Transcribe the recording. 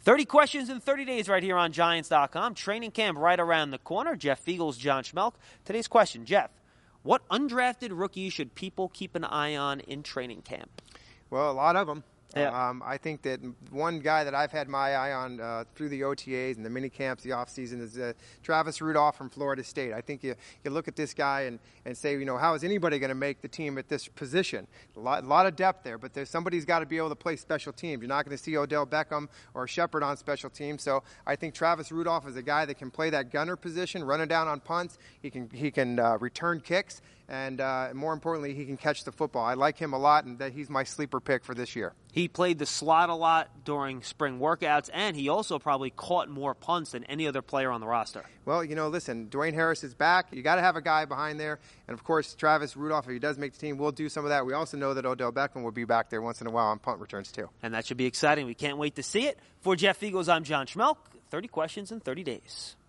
30 questions in 30 days right here on Giants.com. Training camp right around the corner. Jeff Feagles, John Schmelk. Today's question, Jeff, what undrafted rookie should people keep an eye on in training camp? Well, a lot of them. Yeah. I think that one guy that I've had my eye on through the OTAs and the mini camps, the offseason, is Travis Rudolph from Florida State. I think you look at this guy and say, you know, how is anybody going to make the team at this position? A lot of depth there, but somebody's got to be able to play special teams. You're not going to see Odell Beckham or Shepard on special teams. So I think Travis Rudolph is a guy that can play that gunner position, running down on punts. He can return kicks. And more importantly, he can catch the football. I like him a lot, and that he's my sleeper pick for this year. He played the slot a lot during spring workouts, and he also probably caught more punts than any other player on the roster. Well, you know, listen, Dwayne Harris is back. You got to have a guy behind there. And, of course, Travis Rudolph, if he does make the team, will do some of that. We also know that Odell Beckham will be back there once in a while on punt returns, too. And that should be exciting. We can't wait to see it. For Jeff Feagles, I'm John Schmelk. 30 questions in 30 days.